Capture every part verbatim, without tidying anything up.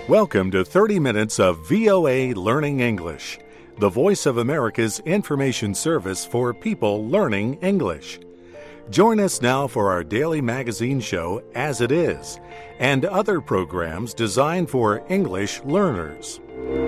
Welcome to thirty minutes of V O A Learning English, the voice of America's information service for people learning English. Join us now for our daily magazine show, As It Is, and other programs designed for English learners.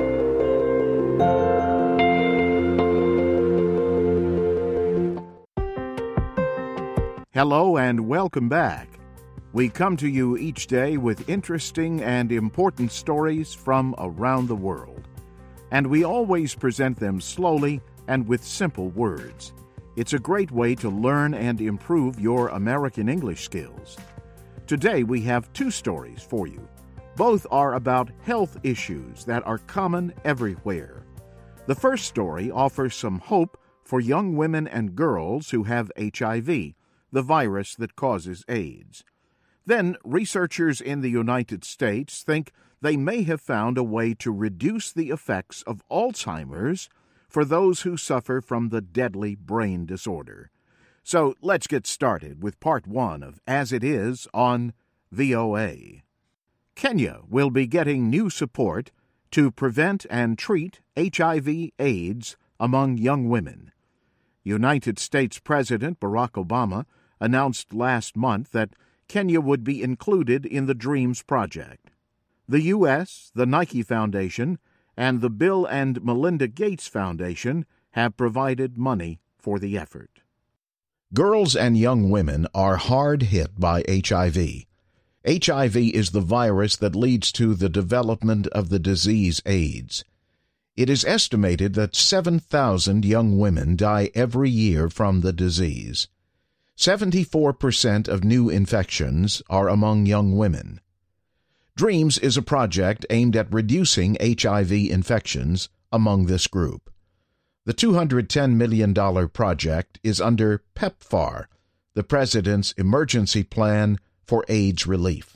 Hello and welcome back. We come to you each day with interesting and important stories from around the world. And we always present them slowly and with simple words. It's a great way to learn and improve your American English skills. Today we have two stories for you. Both are about health issues that are common everywhere. The first story offers some hope for young women and girls who have H I V, the virus that causes AIDS. Then, researchers in the United States think they may have found a way to reduce the effects of Alzheimer's for those who suffer from the deadly brain disorder. So let's get started with part one of As It Is on V O A. Kenya will be getting new support to prevent and treat H I V AIDS among young women. United States President Barack Obama announced last month that Kenya would be included in the DREAMS project. The U S, the Nike Foundation, and the Bill and Melinda Gates Foundation have provided money for the effort. Girls and young women are hard hit by H I V. H I V is the virus that leads to the development of the disease AIDS. It is estimated that seven thousand young women die every year from the disease. seventy-four percent of new infections are among young women. DREAMS is a project aimed at reducing H I V infections among this group. The two hundred ten million dollars project is under PEPFAR, the President's Emergency Plan for AIDS Relief.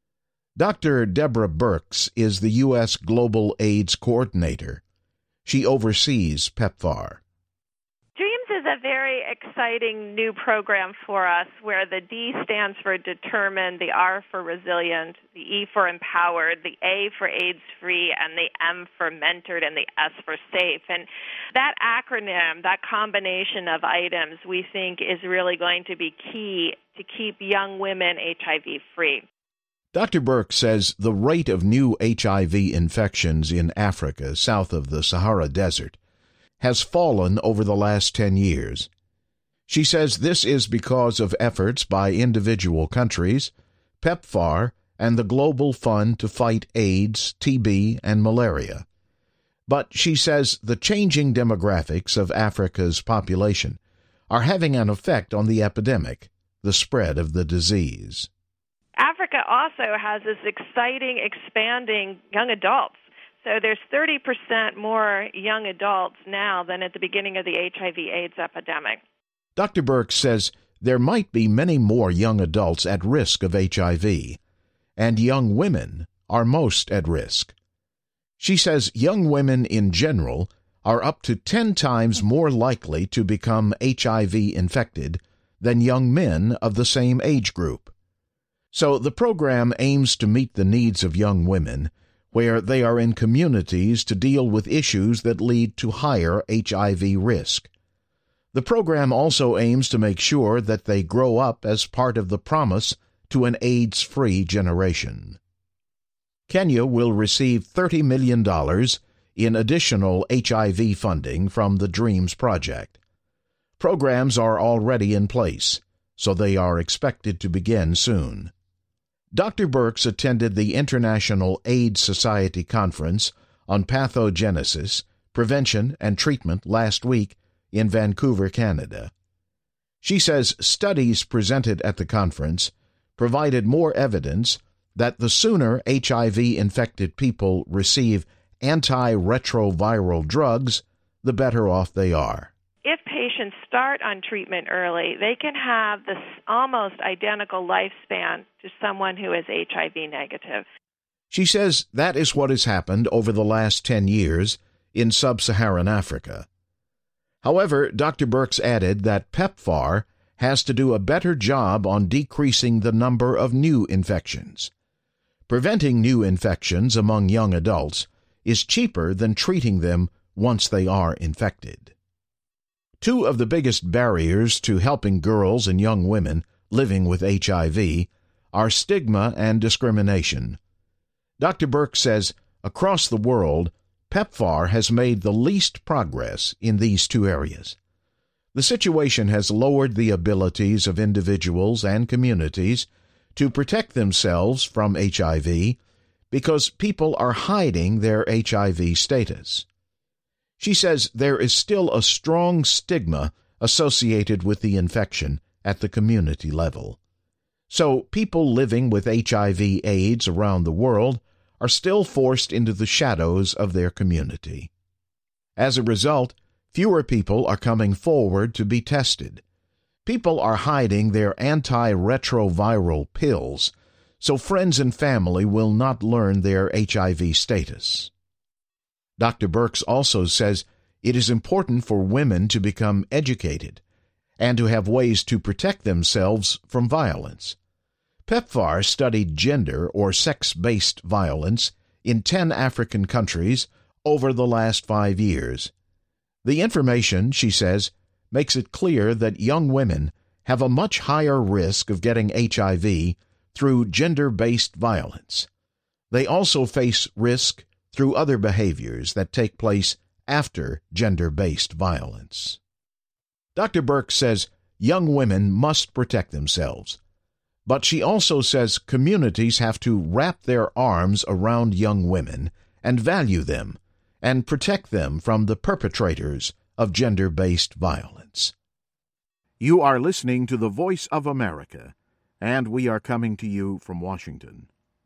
Doctor Deborah Birx is the U S Global AIDS Coordinator. She oversees PEPFAR. DREAMS is a very exciting new program for us where the D stands for determined, the R for resilient, the E for empowered, the A for AIDS-free, and the M for mentored, and the S for safe. And that acronym, that combination of items, we think is really going to be key to keep young women H I V-free. Doctor Birx says the rate of new H I V infections in Africa south of the Sahara Desert has fallen over the last ten years. She says this is because of efforts by individual countries, PEPFAR, and the Global Fund to fight AIDS, T B, and malaria. But she says the changing demographics of Africa's population are having an effect on the epidemic, the spread of the disease. Africa also has this exciting, expanding young adults. So there's thirty percent more young adults now than at the beginning of the H I V AIDS epidemic. Doctor Birx says there might be many more young adults at risk of H I V, and young women are most at risk. She says young women in general are up to ten times more likely to become H I V infected than young men of the same age group. So the program aims to meet the needs of young women where they are in communities to deal with issues that lead to higher H I V risk. The program also aims to make sure that they grow up as part of the promise to an AIDS-free generation. Kenya will receive thirty million dollars in additional H I V funding from the DREAMS project. Programs are already in place, so they are expected to begin soon. Doctor Birx attended the International AIDS Society Conference on Pathogenesis, Prevention, and Treatment last week in Vancouver, Canada. She says studies presented at the conference provided more evidence that the sooner H I V-infected people receive antiretroviral drugs, the better off they are. If patients start on treatment early, they can have this almost identical lifespan to someone who is H I V negative. She says that is what has happened over the last ten years in sub-Saharan Africa. However, Doctor Birx added that PEPFAR has to do a better job on decreasing the number of new infections. Preventing new infections among young adults is cheaper than treating them once they are infected. Two of the biggest barriers to helping girls and young women living with H I V are stigma and discrimination. Doctor Burke says across the world, PEPFAR has made the least progress in these two areas. The situation has lowered the abilities of individuals and communities to protect themselves from H I V because people are hiding their H I V status. She says there is still a strong stigma associated with the infection at the community level. So people living with H I V AIDS around the world are still forced into the shadows of their community. As a result, fewer people are coming forward to be tested. People are hiding their antiretroviral pills, so friends and family will not learn their H I V status. Doctor Burks also says it is important for women to become educated and to have ways to protect themselves from violence. PEPFAR studied gender or sex-based violence in ten African countries over the last five years. The information, she says, makes it clear that young women have a much higher risk of getting H I V through gender-based violence. They also face risk through other behaviors that take place after gender-based violence. Doctor Burke says young women must protect themselves, but she also says communities have to wrap their arms around young women and value them and protect them from the perpetrators of gender-based violence. You are listening to the Voice of America, and we are coming to you from Washington.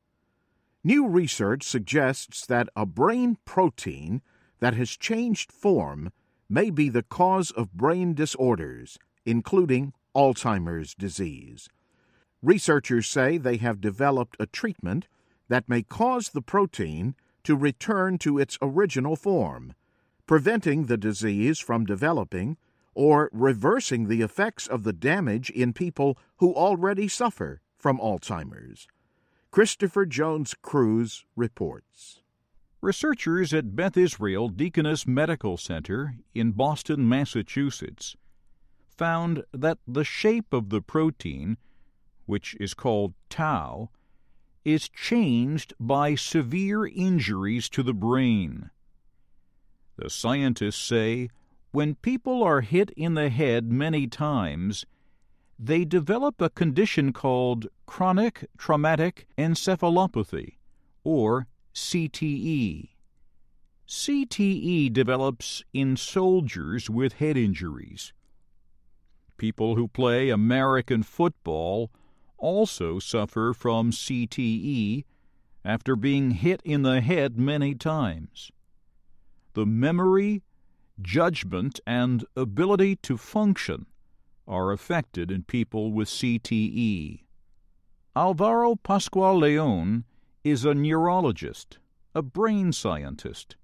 New research suggests that a brain protein that has changed form may be the cause of brain disorders, including Alzheimer's disease. Researchers say they have developed a treatment that may cause the protein to return to its original form, preventing the disease from developing or reversing the effects of the damage in people who already suffer from Alzheimer's. Christopher Jones Cruz reports. Researchers at Beth Israel Deaconess Medical Center in Boston, Massachusetts, found that the shape of the protein, which is called tau, is changed by severe injuries to the brain. The scientists say when people are hit in the head many times, they develop a condition called chronic traumatic encephalopathy, or C T E. C T E develops in soldiers with head injuries. People who play American football also suffer from C T E after being hit in the head many times. The memory, judgment, and ability to function are affected in people with C T E. Alvaro Pascual Leon is a neurologist, a brain scientist.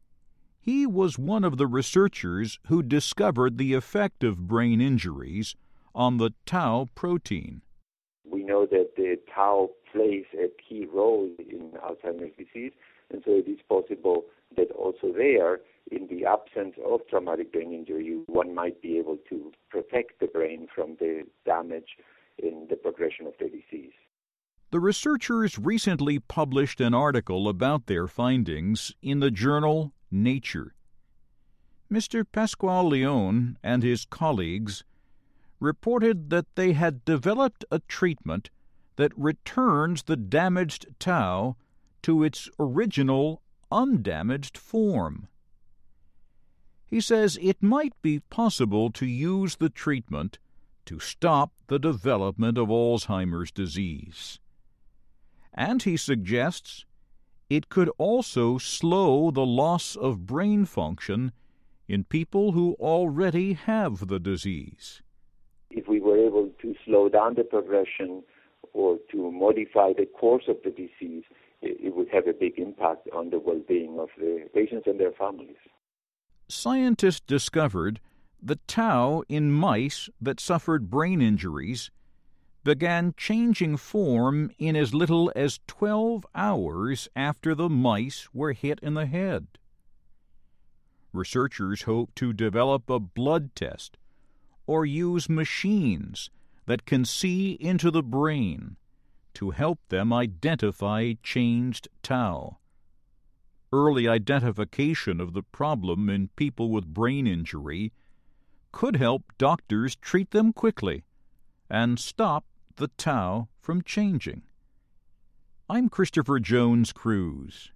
He was one of the researchers who discovered the effect of brain injuries on the tau protein. We know that the tau plays a key role in Alzheimer's disease, and so it is possible that also there, in the absence of traumatic brain injury, one might be able to protect the brain from the damage in the progression of the disease. The researchers recently published an article about their findings in the journal Nature. Mister Pascual Leon and his colleagues reported that they had developed a treatment that returns the damaged tau to its original undamaged form. He says it might be possible to use the treatment to stop the development of Alzheimer's disease. And he suggests it could also slow the loss of brain function in people who already have the disease. If we were able to slow down the progression or to modify the course of the disease, it would have a big impact on the well-being of the patients and their families. Scientists discovered the tau in mice that suffered brain injuries began changing form in as little as twelve hours after the mice were hit in the head. Researchers hope to develop a blood test or use machines that can see into the brain to help them identify changed tau. Early identification of the problem in people with brain injury could help doctors treat them quickly and stop the tau from changing. I'm Christopher Jones Cruz.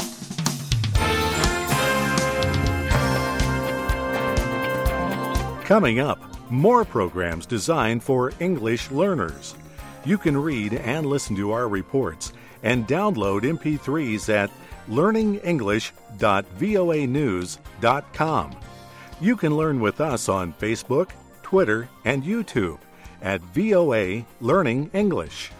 Coming up, more programs designed for English learners. You can read and listen to our reports and download M P threes at learning english dot voa news dot com. You can learn with us on Facebook, Twitter, and YouTube at V O A Learning English.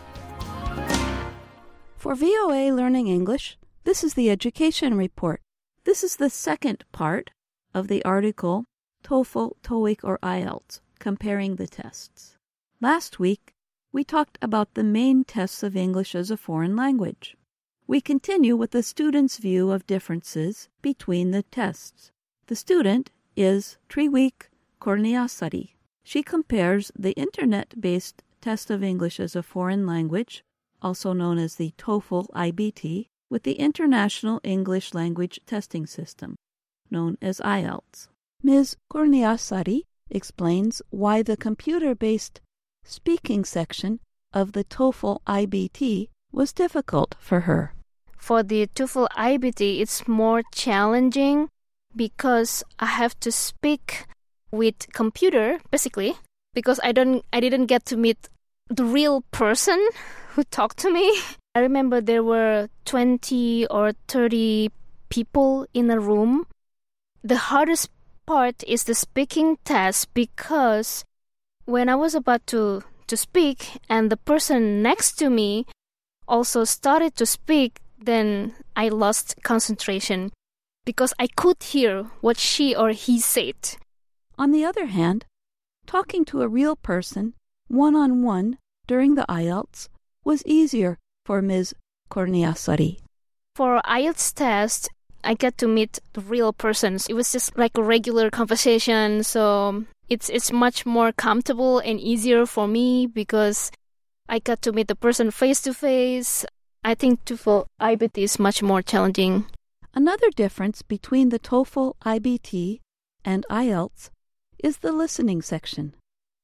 For V O A Learning English, this is the Education Report. This is the second part of the article TOEFL, TOEIC, or I E L T S, comparing the tests. Last week, we talked about the main tests of English as a foreign language. We continue with the student's view of differences between the tests. The student is Triweek Korniasari. She compares the Internet-based test of English as a foreign language, also known as the TOEFL I B T, with the International English Language Testing System, known as I E L T S. Miz Korniasari explains why the computer-based speaking section of the TOEFL I B T was difficult for her. For the TOEFL I B T, it's more challenging because I have to speak with computer, basically, because I don't, I didn't get to meet the real person who talked to me. I remember there were twenty or thirty people in a room. The hardest part is the speaking test because when I was about to, to speak and the person next to me also started to speak, then I lost concentration because I could hear what she or he said. On the other hand, talking to a real person one-on-one during the I E L T S was easier for Miz Korniasari. For I E L T S test, I get to meet the real persons. It was just like a regular conversation, so it's it's much more comfortable and easier for me because I got to meet the person face to face. I think TOEFL I B T is much more challenging. Another difference between the TOEFL I B T and I E L T S is the listening section.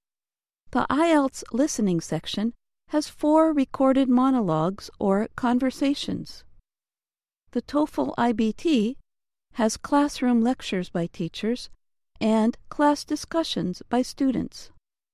The I E L T S listening section has four recorded monologues or conversations. The TOEFL I B T has classroom lectures by teachers and class discussions by students.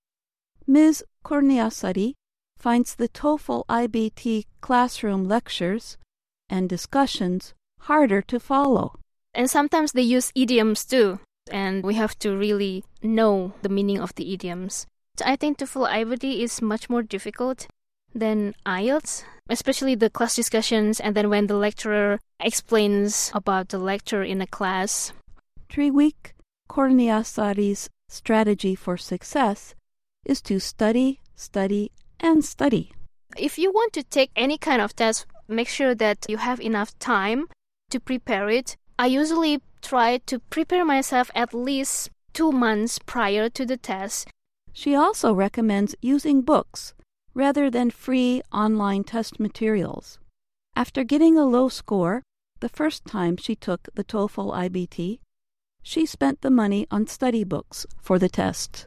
Miz Korniasari finds the TOEFL I B T classroom lectures and discussions harder to follow. And sometimes they use idioms too, and we have to really know the meaning of the idioms. I think TOEFL I B T is much more difficult than I E L T S, especially the class discussions and then when the lecturer explains about the lecture in a class. Triweek Korniasari's strategy for success is to study, study, and study. If you want to take any kind of test, make sure that you have enough time to prepare it. I usually try to prepare myself at least two months prior to the test. She also recommends using books rather than free online test materials. After getting a low score the first time she took the TOEFL I B T, she spent the money on study books for the test.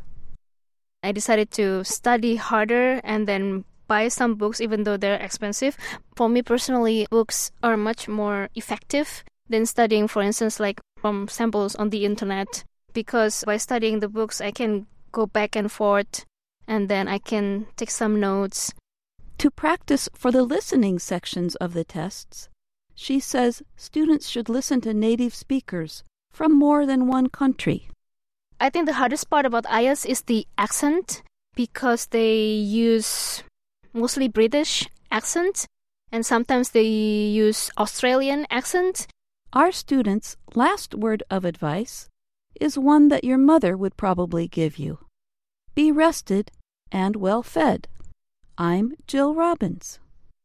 I decided to study harder and then buy some books even though they're expensive. For me personally, books are much more effective than studying, for instance, like from samples on the internet, because by studying the books, I can go back and forth and then I can take some notes. To practice for the listening sections of the tests, she says students should listen to native speakers from more than one country. I think the hardest part about I E L T S is the accent because they use mostly British accent and sometimes they use Australian accent. Our students' last word of advice is one that your mother would probably give you. Be rested and well fed. I'm Jill Robbins.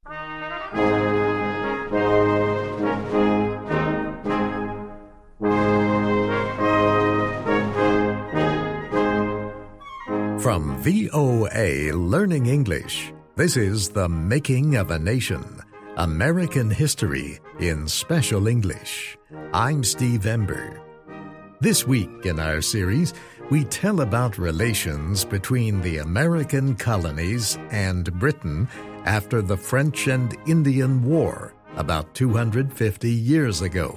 From V O A Learning English, this is The Making of a Nation, American History in Special English. I'm Steve Ember. This week in our series, we tell about relations between the American colonies and Britain after the French and Indian War about two hundred fifty years ago.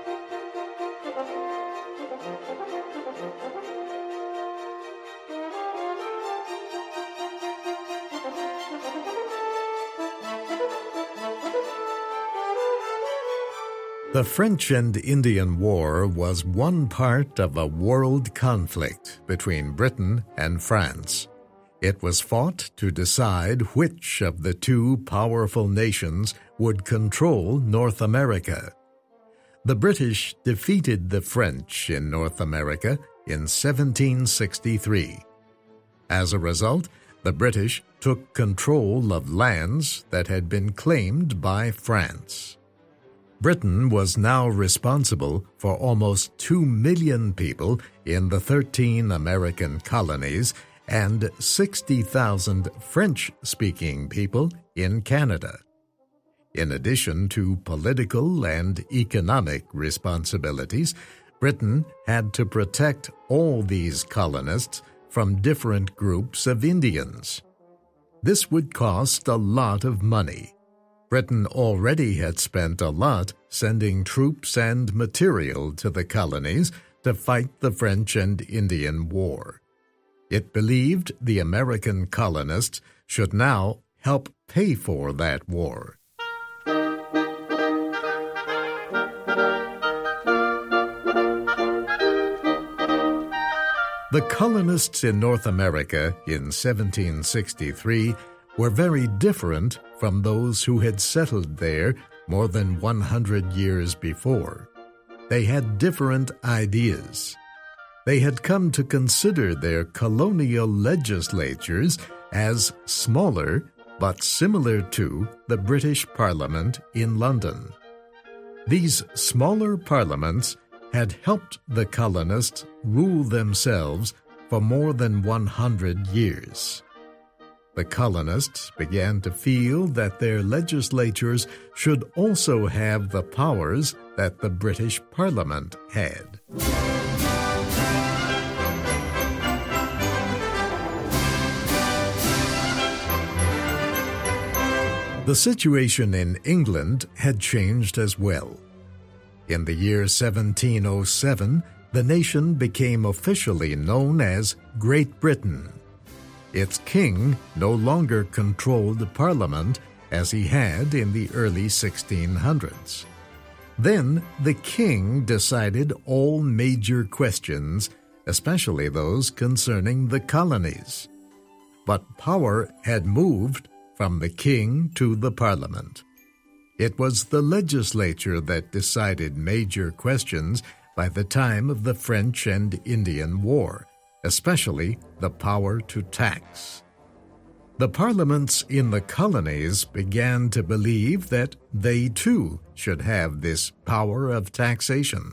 The French and Indian War was one part of a world conflict between Britain and France. It was fought to decide which of the two powerful nations would control North America. The British defeated the French in North America in seventeen sixty-three. As a result, the British took control of lands that had been claimed by France. Britain was now responsible for almost two million people in the thirteen American colonies and sixty thousand French-speaking people in Canada. In addition to political and economic responsibilities, Britain had to protect all these colonists from different groups of Indians. This would cost a lot of money. Britain already had spent a lot sending troops and material to the colonies to fight the French and Indian War. It believed the American colonists should now help pay for that war. The colonists in North America in seventeen sixty-three were very different from those who had settled there more than one hundred years before. They had different ideas. They had come to consider their colonial legislatures as smaller but similar to the British Parliament in London. These smaller parliaments had helped the colonists rule themselves for more than one hundred years. The colonists began to feel that their legislatures should also have the powers that the British Parliament had. The situation in England had changed as well. In the year seventeen oh seven, the nation became officially known as Great Britain. Its king no longer controlled the Parliament as he had in the early sixteen hundreds. Then the king decided all major questions, especially those concerning the colonies. But power had moved from the king to the Parliament. It was the legislature that decided major questions by the time of the French and Indian War, especially the power to tax. The parliaments in the colonies began to believe that they too should have this power of taxation.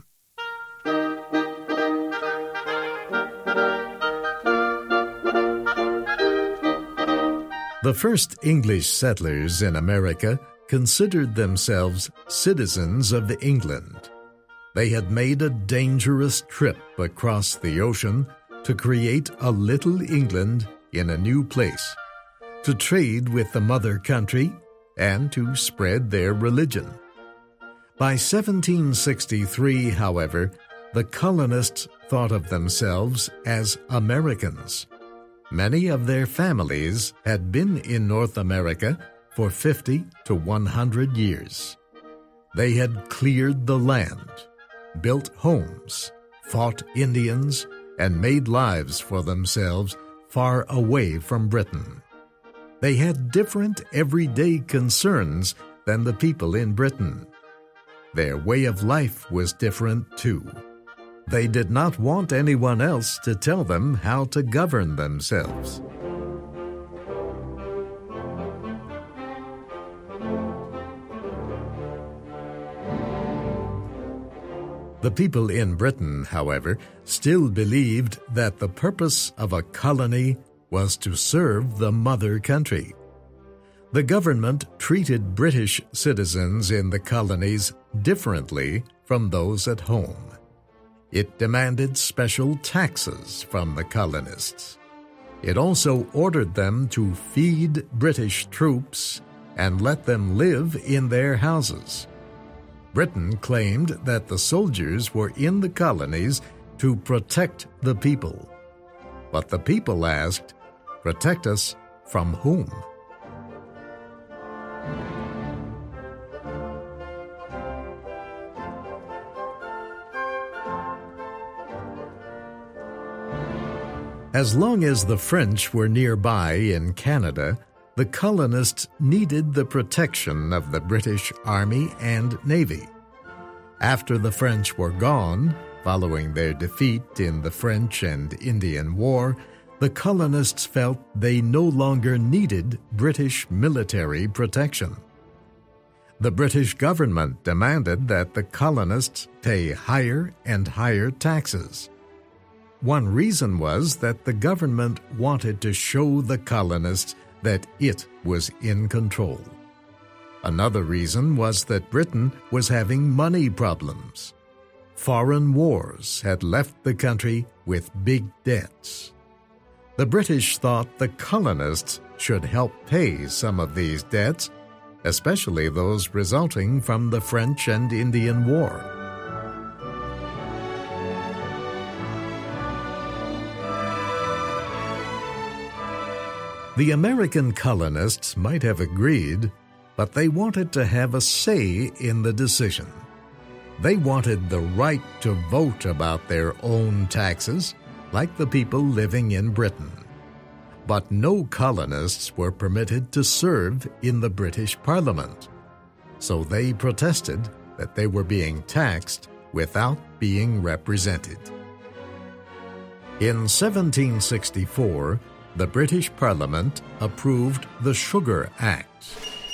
The first English settlers in America considered themselves citizens of England. They had made a dangerous trip across the ocean to create a little England in a new place, to trade with the mother country, and to spread their religion. By seventeen sixty-three, however, the colonists thought of themselves as Americans. Many of their families had been in North America for fifty to one hundred years. They had cleared the land, built homes, fought Indians, and made lives for themselves far away from Britain. They had different everyday concerns than the people in Britain. Their way of life was different too. They did not want anyone else to tell them how to govern themselves. The people in Britain, however, still believed that the purpose of a colony was to serve the mother country. The government treated British citizens in the colonies differently from those at home. It demanded special taxes from the colonists. It also ordered them to feed British troops and let them live in their houses. Britain claimed that the soldiers were in the colonies to protect the people. But the people asked, "Protect us from whom?" As long as the French were nearby in Canada, the colonists needed the protection of the British Army and Navy. After the French were gone, following their defeat in the French and Indian War, the colonists felt they no longer needed British military protection. The British government demanded that the colonists pay higher and higher taxes. One reason was that the government wanted to show the colonists that it was in control. Another reason was that Britain was having money problems. Foreign wars had left the country with big debts. The British thought the colonists should help pay some of these debts, especially those resulting from the French and Indian War. The American colonists might have agreed, but they wanted to have a say in the decision. They wanted the right to vote about their own taxes, like the people living in Britain. But no colonists were permitted to serve in the British Parliament, so they protested that they were being taxed without being represented. In seventeen sixty-four, the British Parliament approved the Sugar Act.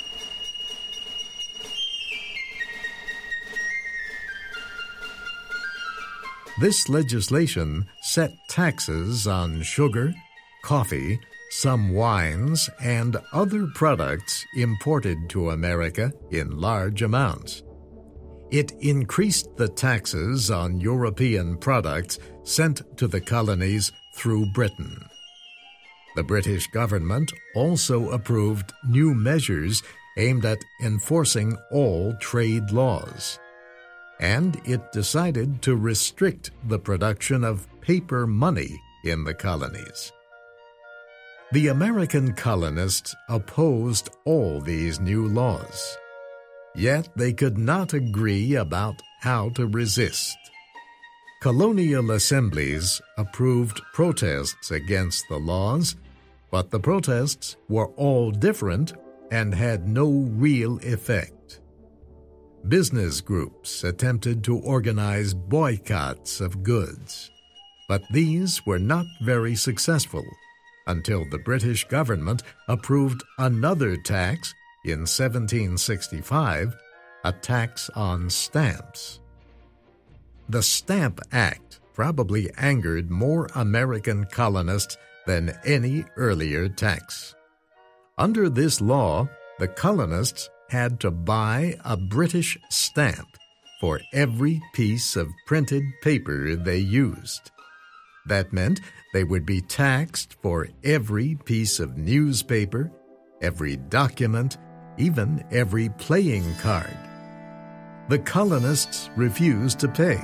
This legislation set taxes on sugar, coffee, some wines, and other products imported to America in large amounts. It increased the taxes on European products sent to the colonies through Britain. The British government also approved new measures aimed at enforcing all trade laws. And it decided to restrict the production of paper money in the colonies. The American colonists opposed all these new laws. Yet they could not agree about how to resist. Colonial assemblies approved protests against the laws, but the protests were all different and had no real effect. Business groups attempted to organize boycotts of goods, but these were not very successful until the British government approved another tax in seventeen sixty-five, a tax on stamps. The Stamp Act probably angered more American colonists than any earlier tax. Under this law, the colonists had to buy a British stamp for every piece of printed paper they used. That meant they would be taxed for every piece of newspaper, every document, even every playing card. The colonists refused to pay.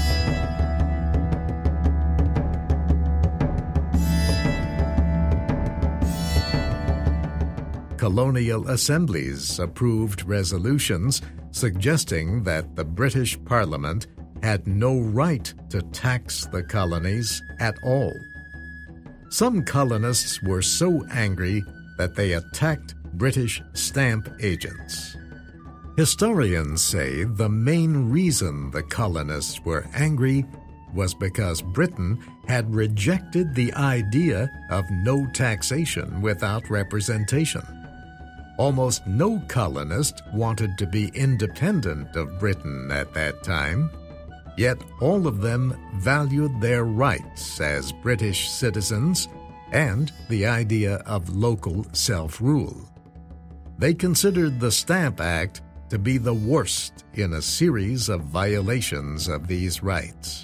Colonial assemblies approved resolutions suggesting that the British Parliament had no right to tax the colonies at all. Some colonists were so angry that they attacked British stamp agents. Historians say the main reason the colonists were angry was because Britain had rejected the idea of no taxation without representation. Almost no colonist wanted to be independent of Britain at that time. Yet all of them valued their rights as British citizens and the idea of local self-rule. They considered the Stamp Act to be the worst in a series of violations of these rights.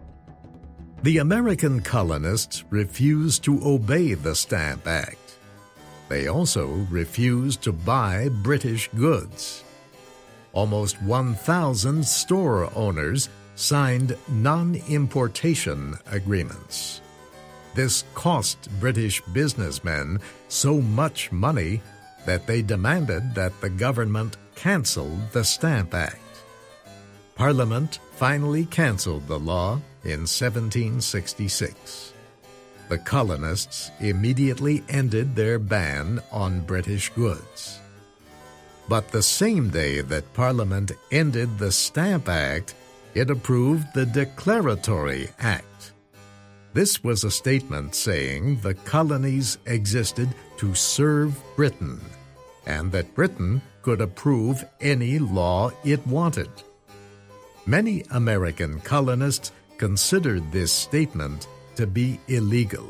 The American colonists refused to obey the Stamp Act. They also refused to buy British goods. Almost one thousand store owners signed non-importation agreements. This cost British businessmen so much money that they demanded that the government cancel the Stamp Act. Parliament finally canceled the law in seventeen sixty-six. The colonists immediately ended their ban on British goods. But the same day that Parliament ended the Stamp Act, it approved the Declaratory Act. This was a statement saying the colonies existed to serve Britain, and that Britain could approve any law it wanted. Many American colonists considered this statement to be illegal.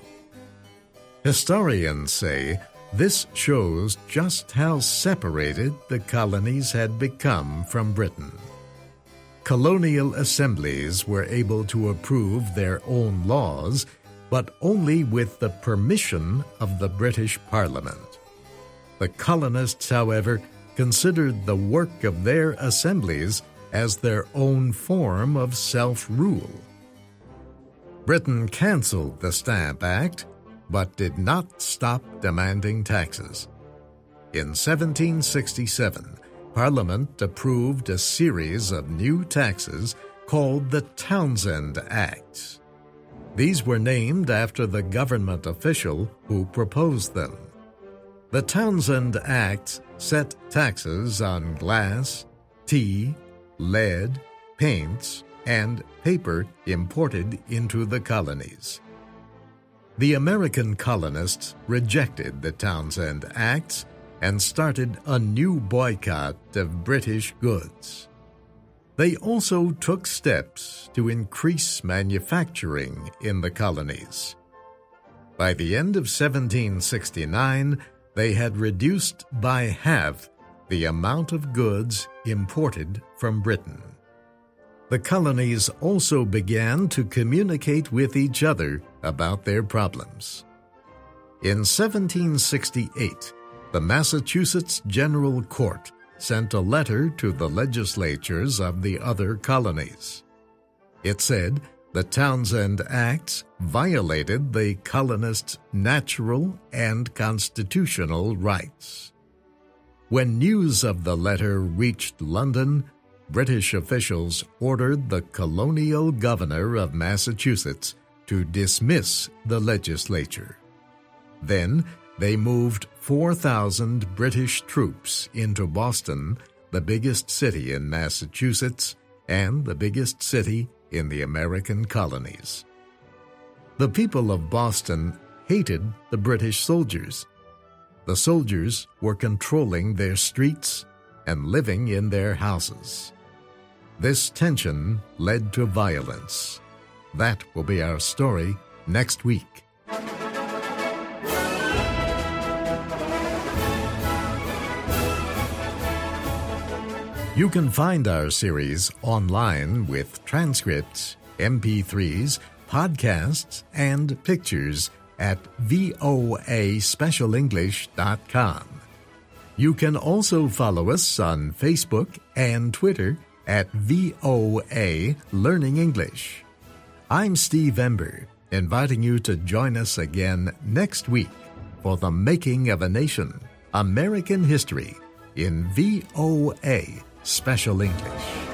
Historians say this shows just how separated the colonies had become from Britain. Colonial assemblies were able to approve their own laws, but only with the permission of the British Parliament. The colonists, however, considered the work of their assemblies as their own form of self-rule. Britain canceled the Stamp Act, but did not stop demanding taxes. In seventeen sixty-seven, Parliament approved a series of new taxes called the Townshend Acts. These were named after the government official who proposed them. The Townshend Acts set taxes on glass, tea, lead, paints, and paper imported into the colonies. The American colonists rejected the Townshend Acts and started a new boycott of British goods. They also took steps to increase manufacturing in the colonies. By the end of seventeen sixty-nine, they had reduced by half the amount of goods imported from Britain. The colonies also began to communicate with each other about their problems. In seventeen sixty-eight, the Massachusetts General Court sent a letter to the legislatures of the other colonies. It said the Townshend Acts violated the colonists' natural and constitutional rights. When news of the letter reached London, British officials ordered the colonial governor of Massachusetts to dismiss the legislature. Then they moved four thousand British troops into Boston, the biggest city in Massachusetts and the biggest city in the American colonies. The people of Boston hated the British soldiers. The soldiers were controlling their streets and living in their houses. This tension led to violence. That will be our story next week. You can find our series online with transcripts, M P threes, podcasts, and pictures at voa special english dot com. You can also follow us on Facebook and Twitter at V O A Learning English. I'm Steve Ember, inviting you to join us again next week for The Making of a Nation, American History, in V O A Special English.